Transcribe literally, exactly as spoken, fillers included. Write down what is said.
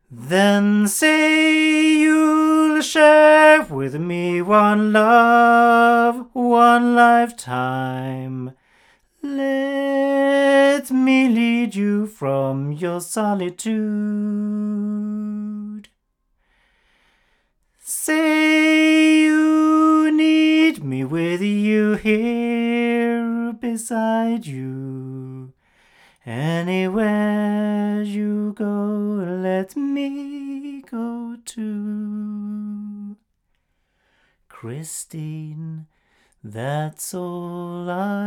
Then say you'll share with me one love, one lifetime. Let me lead you from your solitude. Say you need me with you here beside you. Anywhere you go, let me go too. Christine, that's all I ask of you.